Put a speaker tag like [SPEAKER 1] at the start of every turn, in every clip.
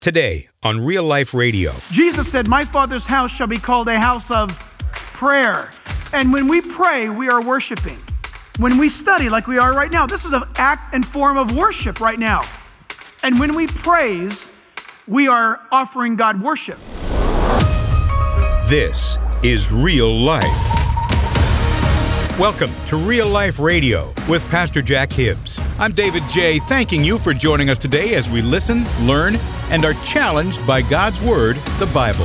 [SPEAKER 1] Today on Real Life Radio.
[SPEAKER 2] Jesus said, "My Father's house shall be called a house of prayer." And when we pray, we are worshiping. When we study like we are right now, this is an act and form of worship right now. And when we praise, we are offering God worship.
[SPEAKER 1] This is Real Life. Welcome to Real Life Radio with Pastor Jack Hibbs. I'm David J., thanking you for joining us today as we listen, learn, and are challenged by God's Word, the Bible.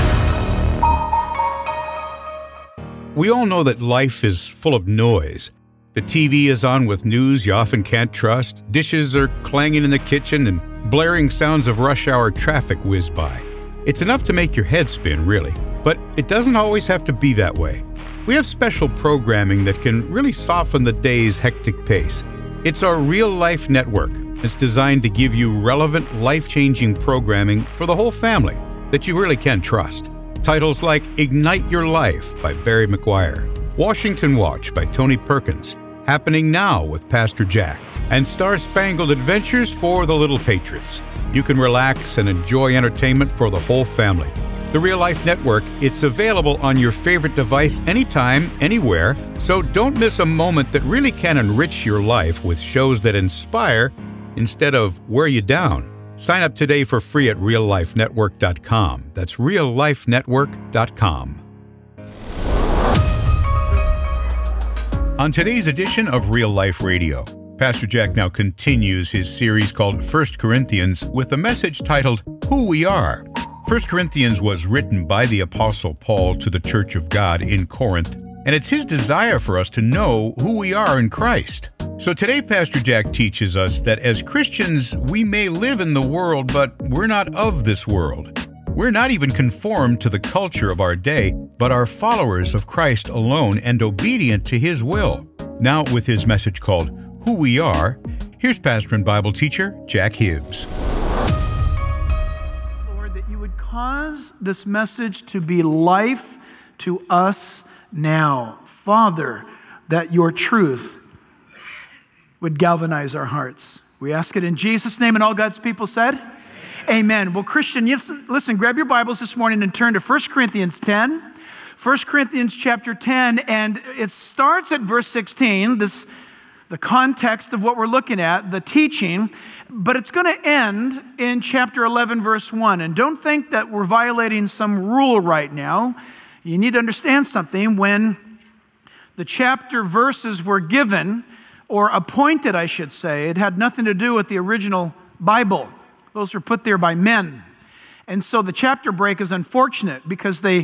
[SPEAKER 1] We all know that life is full of noise. The TV is on with news you often can't trust, dishes are clanging in the kitchen, and blaring sounds of rush hour traffic whiz by. It's enough to make your head spin, really. But it doesn't always have to be that way. We have special programming that can really soften the day's hectic pace. It's our Real Life Network. It's designed to give you relevant, life-changing programming for the whole family that you really can trust. Titles like Ignite Your Life by Barry McGuire, Washington Watch by Tony Perkins, Happening Now with Pastor Jack, and Star-Spangled Adventures for the Little Patriots. You can relax and enjoy entertainment for the whole family. The Real Life Network, it's available on your favorite device anytime, anywhere, so don't miss a moment that really can enrich your life with shows that inspire instead of wear you down. Sign up today for free at reallifenetwork.com. That's reallifenetwork.com. On today's edition of Real Life Radio, Pastor Jack now continues his series called 1 Corinthians with a message titled, Who We Are. 1 Corinthians was written by the Apostle Paul to the Church of God in Corinth, and it's his desire for us to know who we are in Christ. So today, Pastor Jack teaches us that as Christians, we may live in the world, but we're not of this world. We're not even conformed to the culture of our day, but are followers of Christ alone and obedient to His will. Now, with his message called Who We Are, here's pastor and Bible teacher Jack Hibbs.
[SPEAKER 2] Cause this message to be life to us now. Father, that your truth would galvanize our hearts. We ask it in Jesus' name, and all God's people said, Amen. Well, Christian, listen, grab your Bibles this morning and turn to 1 Corinthians 10. 1 Corinthians chapter 10, and it starts at verse 16, the context of what we're looking at, the teaching, but it's going to end in chapter 11, verse 1. And don't think that we're violating some rule right now. You need to understand something. When the chapter verses were given, or appointed, I should say, it had nothing to do with the original Bible. Those were put there by men. And so the chapter break is unfortunate because they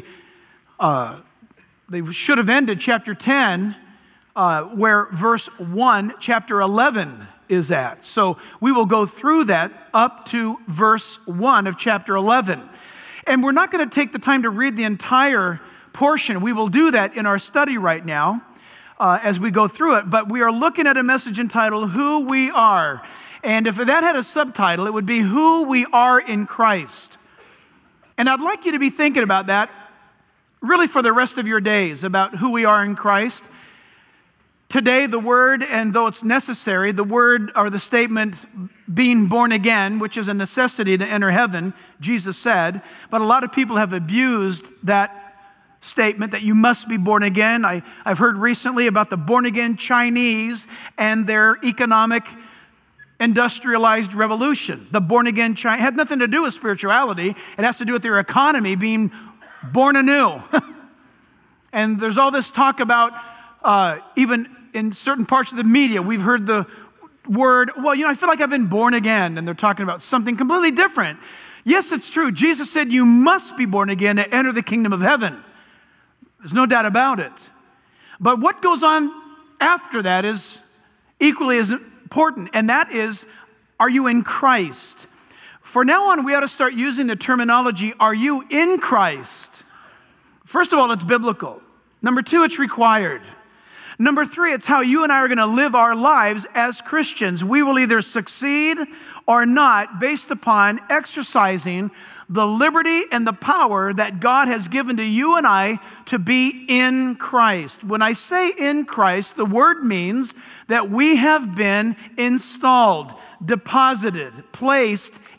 [SPEAKER 2] should have ended chapter 10 where verse 1, chapter 11 is at. So we will go through that up to verse 1 of chapter 11. And we're not going to take the time to read the entire portion. We will do that in our study right now as we go through it. But we are looking at a message entitled, Who We Are. And if that had a subtitle, it would be Who We Are in Christ. And I'd like you to be thinking about that really for the rest of your days, about who we are in Christ. Today, the word, and though it's necessary, the word or the statement being born again, which is a necessity to enter heaven, Jesus said, but a lot of people have abused that statement that you must be born again. I've heard recently about the born again Chinese and their economic industrialized revolution. The born again Chinese had nothing to do with spirituality. It has to do with their economy being born anew. And there's all this talk about even in certain parts of the media, we've heard the word, I feel like I've been born again. And they're talking about something completely different. Yes, it's true. Jesus said you must be born again to enter the kingdom of heaven. There's no doubt about it. But what goes on after that is equally as important. And that is, are you in Christ? For now on, we ought to start using the terminology, are you in Christ? First of all, it's biblical. Number two, it's required. Number three, it's how you and I are going to live our lives as Christians. We will either succeed or not based upon exercising the liberty and the power that God has given to you and I to be in Christ. When I say in Christ, the word means that we have been installed, deposited, placed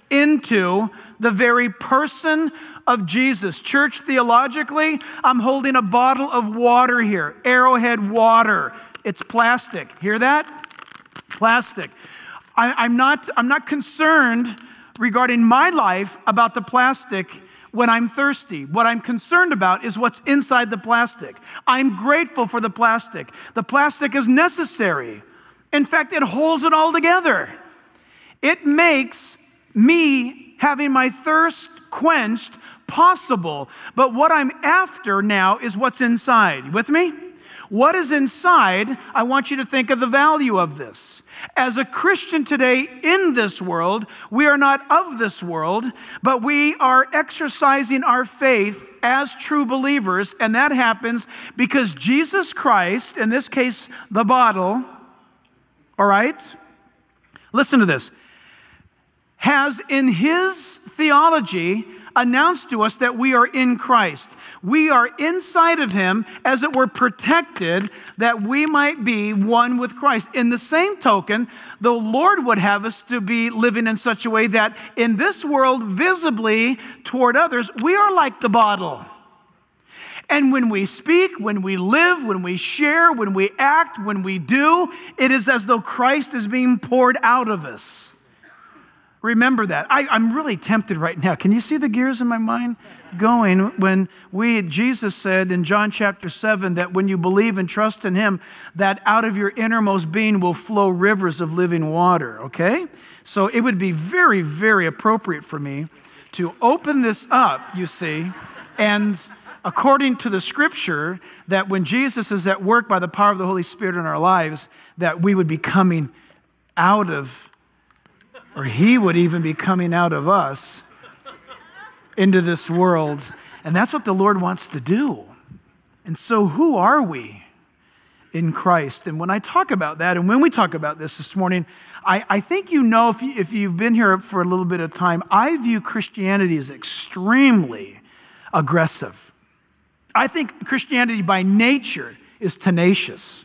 [SPEAKER 2] into the very person of Jesus. Church, theologically, I'm holding a bottle of water here, Arrowhead water. It's plastic. Hear that? Plastic. I'm not concerned regarding my life about the plastic when I'm thirsty. What I'm concerned about is what's inside the plastic. I'm grateful for the plastic. The plastic is necessary. In fact, it holds it all together. It makes me having my thirst quenched possible. But what I'm after now is what's inside. You with me? What is inside? I want you to think of the value of this. As a Christian today in this world, we are not of this world, but we are exercising our faith as true believers, and that happens because Jesus Christ, in this case, the bottle, all right? Listen to this. Has in his theology announced to us that we are in Christ. We are inside of him, as it were, protected, that we might be one with Christ. In the same token, the Lord would have us to be living in such a way that in this world, visibly toward others, we are like the bottle. And when we speak, when we live, when we share, when we act, when we do, it is as though Christ is being poured out of us. Remember that. I'm really tempted right now. Can you see the gears in my mind going when Jesus said in John chapter 7 that when you believe and trust in him, that out of your innermost being will flow rivers of living water, okay? So it would be very, very appropriate for me to open this up, you see, and according to the scripture, that when Jesus is at work by the power of the Holy Spirit in our lives, that we would be coming out of, or he would even be coming out of us into this world. And that's what the Lord wants to do. And so who are we in Christ? And when I talk about that, and when we talk about this morning, I think you know, if you've been here for a little bit of time, I view Christianity as extremely aggressive. I think Christianity by nature is tenacious.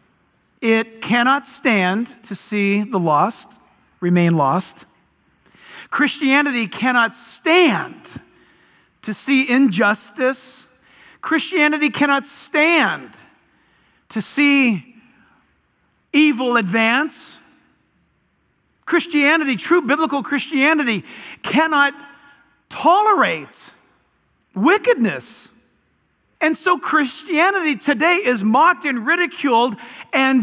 [SPEAKER 2] It cannot stand to see the lost remain lost. Christianity cannot stand to see injustice. Christianity cannot stand to see evil advance. Christianity, true biblical Christianity, cannot tolerate wickedness. And so Christianity today is mocked and ridiculed and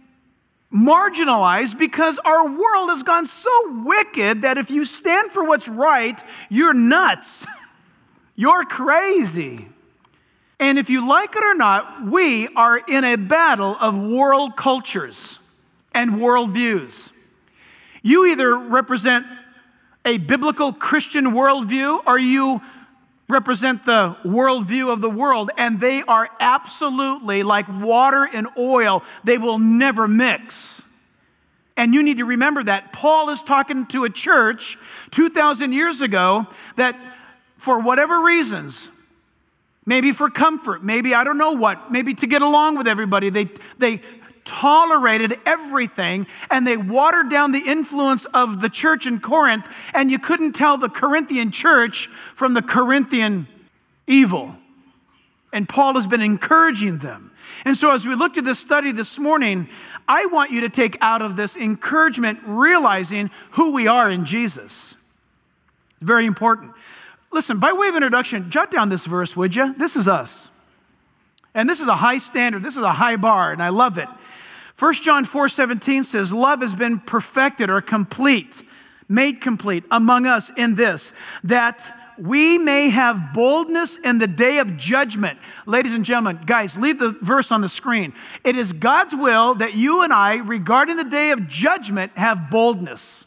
[SPEAKER 2] marginalized because our world has gone so wicked that if you stand for what's right, you're nuts. You're crazy. And if you like it or not, we are in a battle of world cultures and worldviews. You either represent a biblical Christian worldview or you represent the worldview of the world, and they are absolutely like water and oil. They will never mix. And you need to remember that. Paul is talking to a church 2,000 years ago that for whatever reasons, maybe for comfort, maybe I don't know what, maybe to get along with everybody, they tolerated everything, and they watered down the influence of the church in Corinth, and you couldn't tell the Corinthian church from the Corinthian evil. And Paul has been encouraging them. And so as we looked at this study this morning, I want you to take out of this encouragement realizing who we are in Jesus. Very important. Listen, by way of introduction, jot down this verse, would you? This is us. And this is a high standard. This is a high bar, and I love it. 1 John 4:17 says, love has been perfected or complete, made complete among us in this, that we may have boldness in the day of judgment. Ladies and gentlemen, guys, leave the verse on the screen. It is God's will that you and I, regarding the day of judgment, have boldness,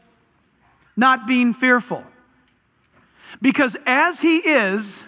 [SPEAKER 2] not being fearful. Because as he is,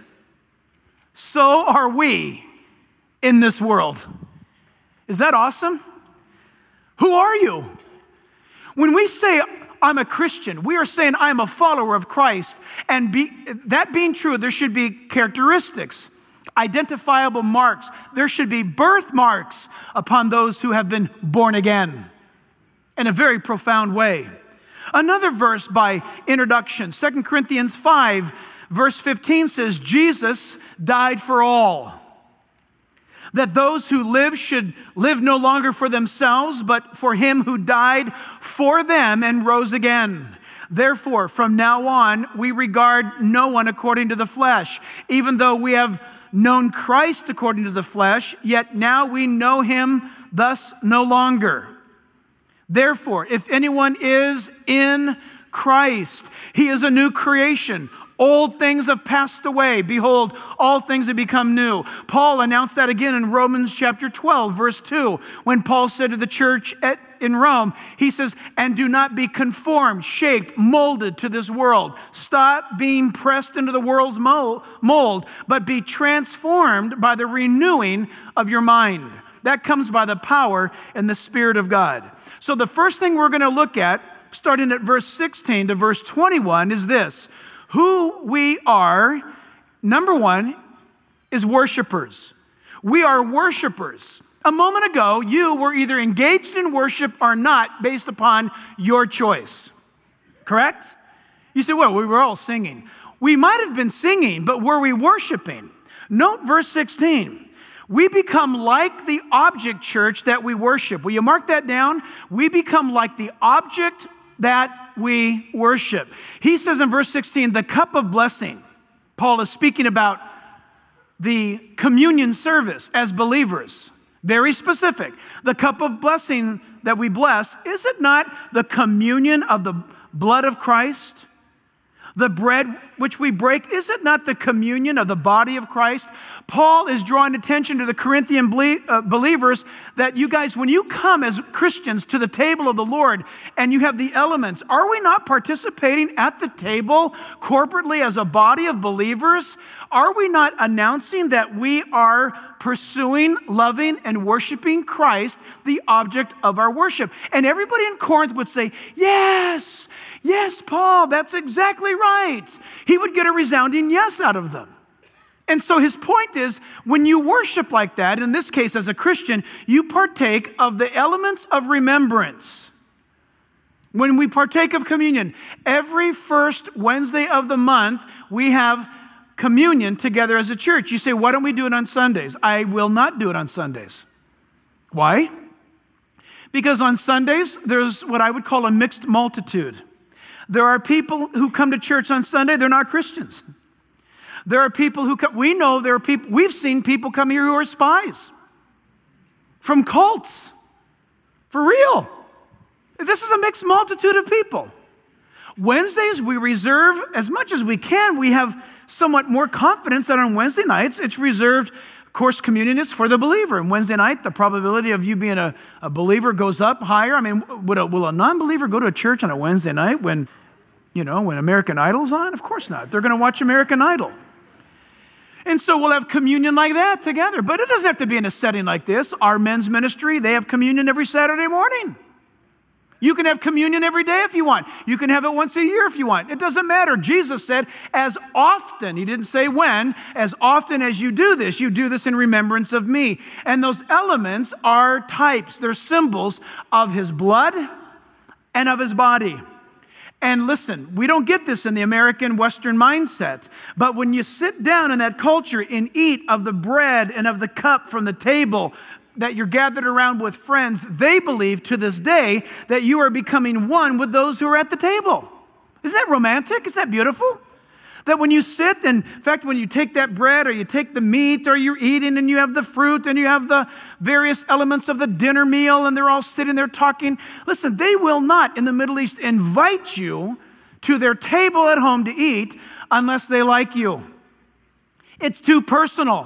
[SPEAKER 2] so are we in this world. Is that awesome? Who are you? When we say I'm a Christian, we are saying I'm a follower of Christ. And that being true, there should be characteristics, identifiable marks. There should be birthmarks upon those who have been born again in a very profound way. Another verse by introduction, 2 Corinthians 5, verse 15 says, Jesus died for all, that those who live should live no longer for themselves, but for him who died for them and rose again. Therefore, from now on, we regard no one according to the flesh. Even though we have known Christ according to the flesh, yet now we know him thus no longer. Therefore, if anyone is in Christ, he is a new creation. Old things have passed away. Behold, all things have become new. Paul announced that again in Romans chapter 12, verse 2, when Paul said to the church in Rome, he says, and do not be conformed, shaped, molded to this world. Stop being pressed into the world's mold, but be transformed by the renewing of your mind. That comes by the power and the Spirit of God. So the first thing we're going to look at, starting at verse 16 to verse 21, is this. Who we are, number one, is worshipers. We are worshipers. A moment ago, you were either engaged in worship or not based upon your choice. Correct? You say, well, we were all singing. We might have been singing, but were we worshiping? Note verse 16. We become like the object, church, that we worship. Will you mark that down? We become like the object that we worship. He says in verse 16, the cup of blessing. Paul is speaking about the communion service as believers. Very specific. The cup of blessing that we bless, is it not the communion of the blood of Christ? The bread which we break, is it not the communion of the body of Christ? Paul is drawing attention to the Corinthian believers that you guys, when you come as Christians to the table of the Lord and you have the elements, are we not participating at the table corporately as a body of believers? Are we not announcing that we are pursuing, loving, and worshiping Christ, the object of our worship? And everybody in Corinth would say, yes, yes, Paul, that's exactly right. He would get a resounding yes out of them. And so his point is, when you worship like that, in this case as a Christian, you partake of the elements of remembrance. When we partake of communion, every first Wednesday of the month, we have communion together as a church. You say, why don't we do it on Sundays? I will not do it on Sundays. Why? Because on Sundays, there's what I would call a mixed multitude. There are people who come to church on Sunday, they're not Christians. There are people who come, we know there are people, we've seen people come here who are spies from cults. For real. This is a mixed multitude of people. Wednesdays, we reserve as much as we can. We have somewhat more confidence that on Wednesday nights, it's reserved. Of course, communion is for the believer. And Wednesday night, the probability of you being a believer goes up higher. I mean, will a non-believer go to a church on a Wednesday night when American Idol's on? Of course not. They're going to watch American Idol. And so we'll have communion like that together. But it doesn't have to be in a setting like this. Our men's ministry, they have communion every Saturday morning. You can have communion every day if you want. You can have it once a year if you want. It doesn't matter. Jesus said, as often, he didn't say when, as often as you do this in remembrance of me. And those elements are types. They're symbols of his blood and of his body. And listen, we don't get this in the American Western mindset, but when you sit down in that culture and eat of the bread and of the cup from the table that you're gathered around with friends, they believe to this day that you are becoming one with those who are at the table. Isn't that romantic? Isn't that beautiful? That when you sit, and in fact, when you take that bread or you take the meat or you're eating and you have the fruit and you have the various elements of the dinner meal and they're all sitting there talking, listen, they will not in the Middle East invite you to their table at home to eat unless they like you. It's too personal.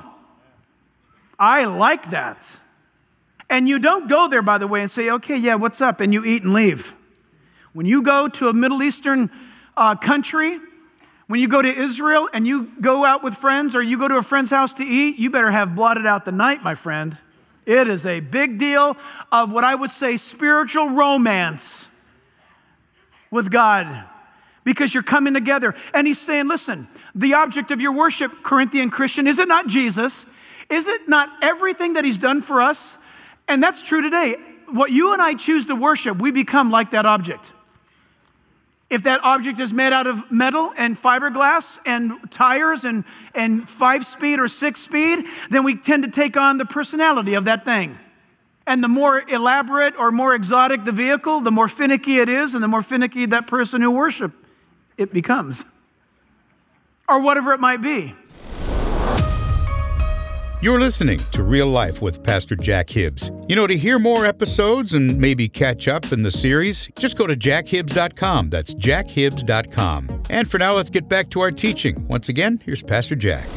[SPEAKER 2] I like that. And you don't go there, by the way, and say, okay, yeah, what's up? And you eat and leave. When you go to a Middle Eastern country, when you go to Israel and you go out with friends or you go to a friend's house to eat, you better have blotted out the night, my friend. It is a big deal of what I would say spiritual romance with God because you're coming together. And he's saying, listen, the object of your worship, Corinthian Christian, is it not Jesus? Is it not everything that he's done for us? And that's true today. What you and I choose to worship, we become like that object. If that object is made out of metal and fiberglass and tires and 5-speed or 6-speed, then we tend to take on the personality of that thing. And the more elaborate or more exotic the vehicle, the more finicky it is, and the more finicky that person who worships it becomes. Or whatever it might be.
[SPEAKER 1] You're listening to Real Life with Pastor Jack Hibbs. You know, to hear more episodes and maybe catch up in the series, just go to jackhibbs.com. That's jackhibbs.com. And for now, let's get back to our teaching. Once again, here's Pastor Jack.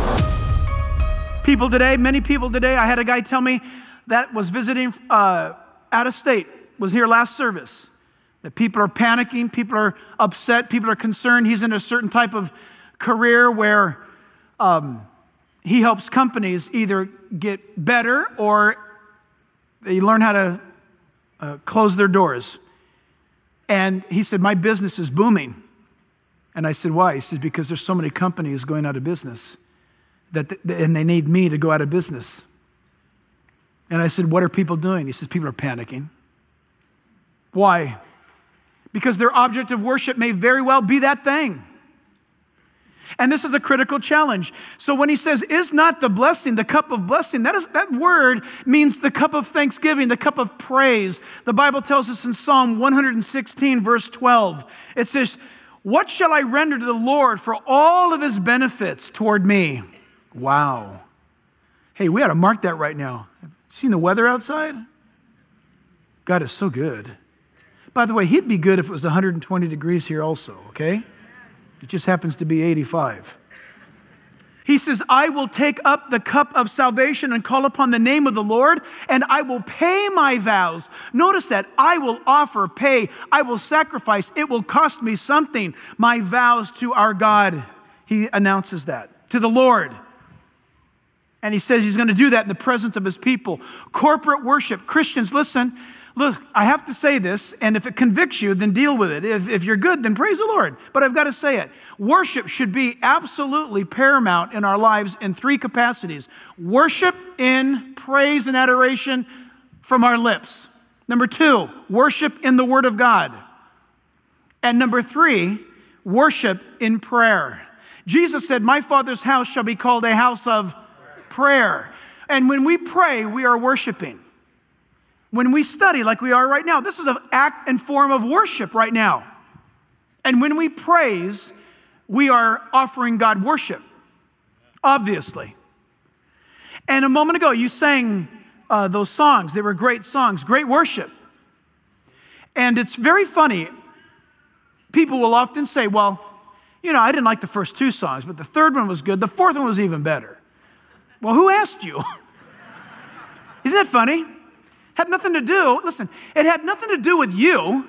[SPEAKER 2] Many people today, I had a guy tell me that was visiting out of state, was here last service, that people are panicking, people are upset, people are concerned. He's in a certain type of career where he helps companies either get better or they learn how to close their doors. And he said, my business is booming. And I said, why? He said, because there's so many companies going out of business and they need me to go out of business. And I said, what are people doing? He says, people are panicking. Why? Because their object of worship may very well be that thing. And this is a critical challenge. So when he says, is not the blessing, the cup of blessing, that word means the cup of thanksgiving, the cup of praise. The Bible tells us in Psalm 116, verse 12, it says, what shall I render to the Lord for all of his benefits toward me? Wow. Hey, we ought to mark that right now. Seen the weather outside? God is so good. By the way, he'd be good if it was 120 degrees here also, okay? It just happens to be 85. He says, I will take up the cup of salvation and call upon the name of the Lord, and I will pay my vows. Notice that. I will offer, pay, I will sacrifice. It will cost me something. My vows to our God. He announces that to the Lord. And he says he's going to do that in the presence of his people. Corporate worship. Christians, listen. Look, I have to say this, and if it convicts you, then deal with it. If you're good, then praise the Lord. But I've got to say it. Worship should be absolutely paramount in our lives in 3 capacities. Worship in praise and adoration from our lips. Number 2, worship in the Word of God. And number 3, worship in prayer. Jesus said, my Father's house shall be called a house of prayer. And when we pray, we are worshiping. When we study like we are right now, this is an act and form of worship right now. And when we praise, we are offering God worship, obviously. And a moment ago, you sang those songs. They were great songs, great worship. And it's very funny. People will often say, well, you know, I didn't like the first 2 songs, but the third one was good. The fourth one was even better. Well, who asked you? Isn't that funny? Had nothing to do, listen, it had nothing to do with you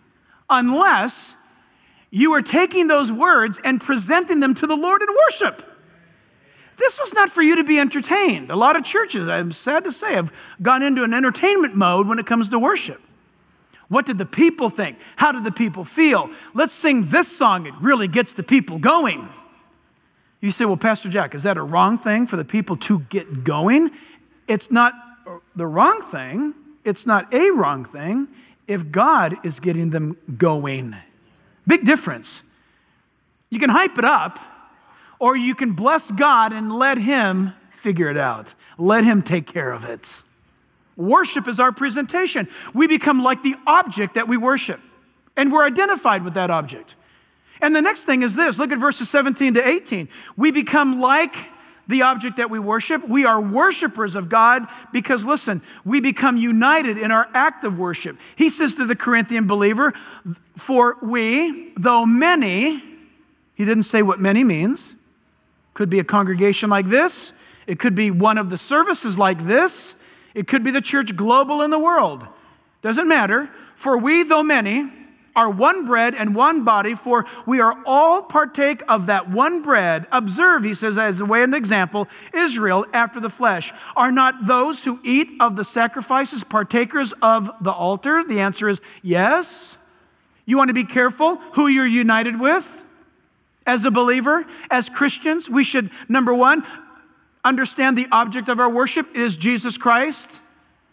[SPEAKER 2] unless you were taking those words and presenting them to the Lord in worship. This was not for you to be entertained. A lot of churches, I'm sad to say, have gone into an entertainment mode when it comes to worship. What did the people think? How did the people feel? Let's sing this song. It really gets the people going. You say, well, Pastor Jack, is that a wrong thing for the people to get going? It's not the wrong thing. It's not a wrong thing if God is getting them going. Big difference. You can hype it up, or you can bless God and let him figure it out. Let him take care of it. Worship is our presentation. We become like the object that we worship, and we're identified with that object. And the next thing is this. Look at verses 17 to 18. We become like the object that we worship. We are worshipers of God because, listen, we become united in our act of worship. He says to the Corinthian believer, for we, though many, he didn't say what many means. Could be a congregation like this. It could be one of the services like this. It could be the church global in the world. Doesn't matter. For we, though many, are one bread and one body, for we are all partake of that one bread. Observe, he says, as a way of an example, Israel after the flesh. Are not those who eat of the sacrifices partakers of the altar? The answer is yes. You want to be careful who you're united with as a believer. As Christians, we should, number 1, understand the object of our worship. It is Jesus Christ.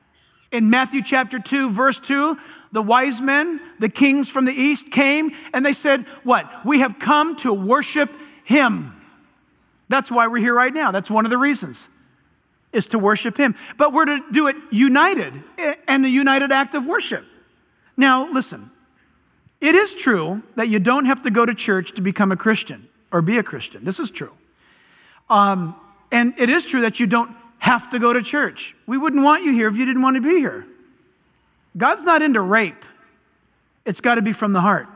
[SPEAKER 2] In Matthew chapter 2, verse 2, the wise men, the kings from the east came and they said, what? We have come to worship him. That's why we're here right now. That's one of the reasons, is to worship him. But we're to do it united, and a united act of worship. Now, listen, it is true that you don't have to go to church to become a Christian or be a Christian. This is true. And it is true that you don't have to go to church. We wouldn't want you here if you didn't want to be here. God's not into rape. It's got to be from the heart.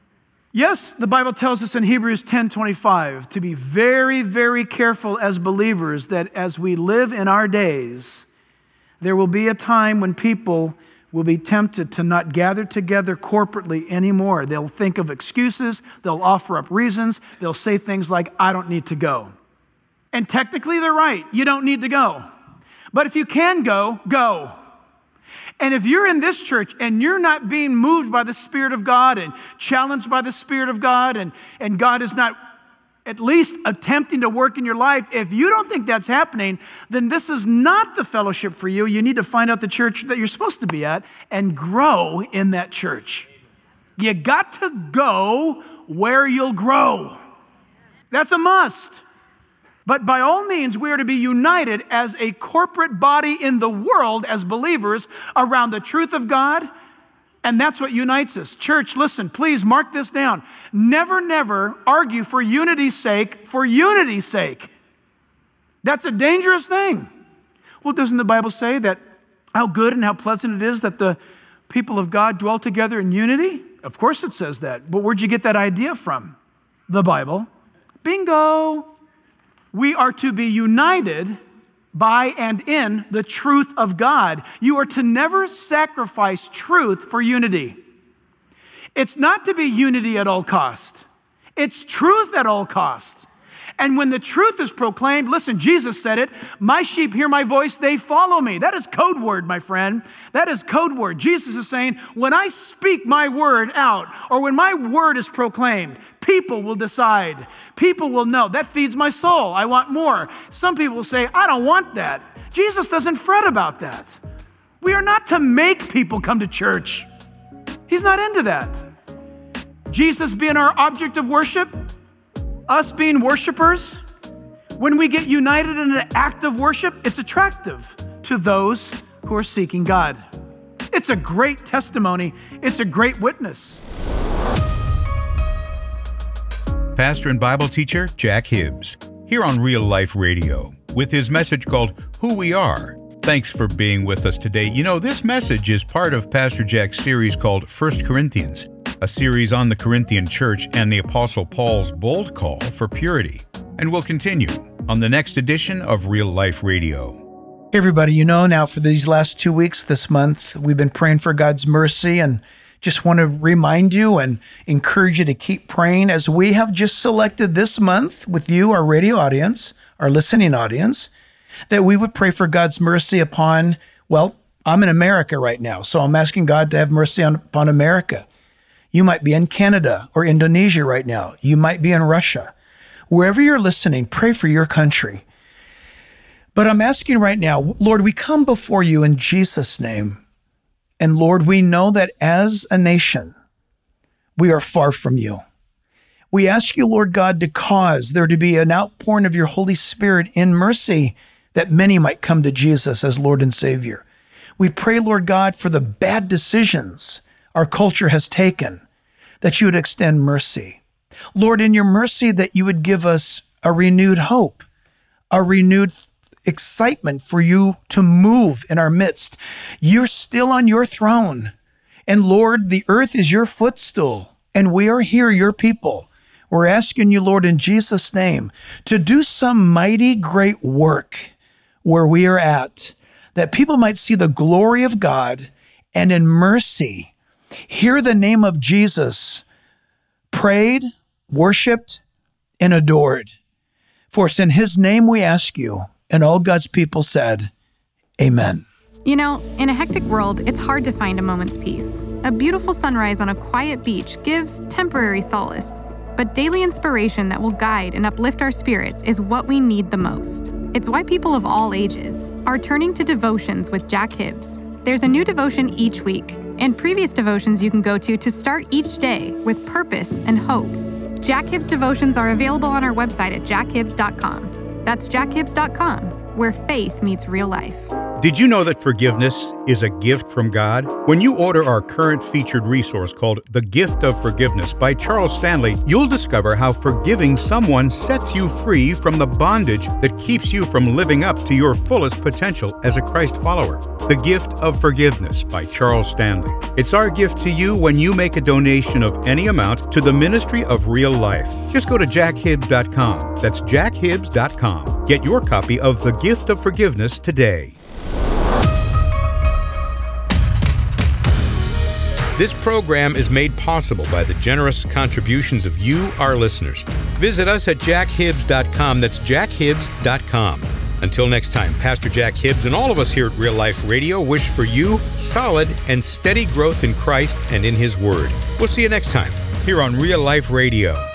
[SPEAKER 2] Yes, the Bible tells us in Hebrews 10:25 to be very, very careful as believers that as we live in our days, there will be a time when people will be tempted to not gather together corporately anymore. They'll think of excuses. They'll offer up reasons. They'll say things like, I don't need to go. And technically they're right. You don't need to go. But if you can go, go. And if you're in this church and you're not being moved by the Spirit of God and challenged by the Spirit of God, and God is not at least attempting to work in your life, if you don't think that's happening, then this is not the fellowship for you. You need to find out the church that you're supposed to be at and grow in that church. You got to go where you'll grow. That's a must. But by all means, we are to be united as a corporate body in the world as believers around the truth of God. And that's what unites us. Church, listen, please mark this down. Never, never argue for unity's sake, for unity's sake. That's a dangerous thing. Well, doesn't the Bible say that how good and how pleasant it is that the people of God dwell together in unity? Of course it says that. But where'd you get that idea from? The Bible. Bingo. We are to be united by and in the truth of God. You are to never sacrifice truth for unity. It's not to be unity at all cost. It's truth at all cost. And when the truth is proclaimed, listen, Jesus said it, my sheep hear my voice, they follow me. That is code word, my friend. That is code word. Jesus is saying, when I speak my word out, or when my word is proclaimed, people will decide. People will know. That feeds my soul. I want more. Some people will say, I don't want that. Jesus doesn't fret about that. We are not to make people come to church. He's not into that. Jesus being our object of worship, us being worshipers, when we get united in an act of worship, it's attractive to those who are seeking God. It's a great testimony. It's a great witness.
[SPEAKER 1] Pastor and Bible teacher Jack Hibbs, here on Real Life Radio, with his message called Who We Are. Thanks for being with us today. You know, this message is part of Pastor Jack's series called 1 Corinthians, a series on the Corinthian church and the Apostle Paul's bold call for purity. And we'll continue on the next edition of Real Life Radio.
[SPEAKER 2] Hey everybody, you know now for these last 2 weeks this month, we've been praying for God's mercy, and just want to remind you and encourage you to keep praying as we have just selected this month with you, our radio audience, our listening audience, that we would pray for God's mercy upon, well, I'm in America right now, so I'm asking God to have mercy upon America. You might be in Canada or Indonesia right now. You might be in Russia. Wherever you're listening, pray for your country. But I'm asking right now, Lord, we come before you in Jesus' name. And Lord, we know that as a nation, we are far from you. We ask you, Lord God, to cause there to be an outpouring of your Holy Spirit in mercy that many might come to Jesus as Lord and Savior. We pray, Lord God, for the bad decisions our culture has taken, that you would extend mercy. Lord, in your mercy, that you would give us a renewed hope, a renewed excitement for you to move in our midst. You're still on your throne. And Lord, the earth is your footstool, and we are here, your people. We're asking you, Lord, in Jesus' name, to do some mighty great work where we are at, that people might see the glory of God and in mercy hear the name of Jesus prayed, worshiped, and adored. For it's in his name we ask you. And all God's people said, amen.
[SPEAKER 3] You know, in a hectic world, it's hard to find a moment's peace. A beautiful sunrise on a quiet beach gives temporary solace. But daily inspiration that will guide and uplift our spirits is what we need the most. It's why people of all ages are turning to Devotions with Jack Hibbs. There's a new devotion each week, and previous devotions you can go to start each day with purpose and hope. Jack Hibbs devotions are available on our website at jackhibbs.com. That's jackhibbs.com, where faith meets real life.
[SPEAKER 1] Did you know that forgiveness is a gift from God? When you order our current featured resource called The Gift of Forgiveness by Charles Stanley, you'll discover how forgiving someone sets you free from the bondage that keeps you from living up to your fullest potential as a Christ follower. The Gift of Forgiveness by Charles Stanley. It's our gift to you when you make a donation of any amount to the Ministry of Real Life. Just go to jackhibbs.com. That's jackhibbs.com. Get your copy of The Gift of Forgiveness today. This program is made possible by the generous contributions of you, our listeners. Visit us at jackhibbs.com. That's jackhibbs.com. Until next time, Pastor Jack Hibbs and all of us here at Real Life Radio wish for you solid and steady growth in Christ and in His Word. We'll see you next time here on Real Life Radio.